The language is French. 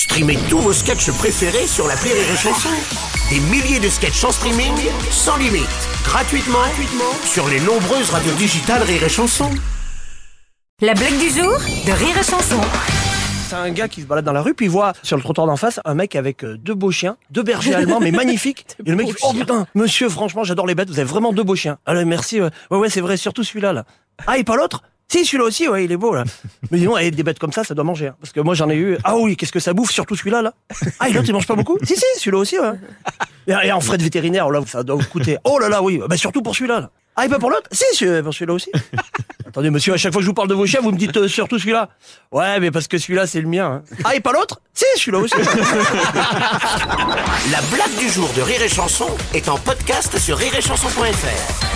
Streamez tous vos sketchs préférés sur l'appli Rire et Chanson. Des milliers de sketchs en streaming, sans limite, gratuitement sur les nombreuses radios digitales Rire et Chanson. La blague du jour de Rire et Chanson. C'est un gars qui se balade dans la rue, puis il voit sur le trottoir d'en face un mec avec deux beaux chiens, deux bergers allemands, mais magnifiques. Et le mec il fait, oh putain, monsieur, franchement, j'adore les bêtes, vous avez vraiment deux beaux chiens. Allez, merci, ouais, c'est vrai, surtout celui-là, là. Ah, et pas l'autre? Si, celui-là aussi, ouais, il est beau, là. Mais dis donc, des bêtes comme ça doit manger, hein. Parce que moi, j'en ai eu. Ah oui, qu'est-ce que ça bouffe, surtout celui-là, là. Ah, et l'autre, il mange pas beaucoup? Si, celui-là aussi, ouais. Et en frais de vétérinaire, là, ça doit vous coûter. Oh là là, oui, bah surtout pour celui-là, là. Ah, et pas pour l'autre? Si, pour celui-là aussi. Attendez, monsieur, à chaque fois que je vous parle de vos chiens, vous me dites surtout celui-là. Ouais, mais parce que celui-là, c'est le mien, hein. Ah, et pas l'autre? Si, celui-là aussi. La blague du jour de Rire et Chanson est en podcast sur rireetchanson.fr.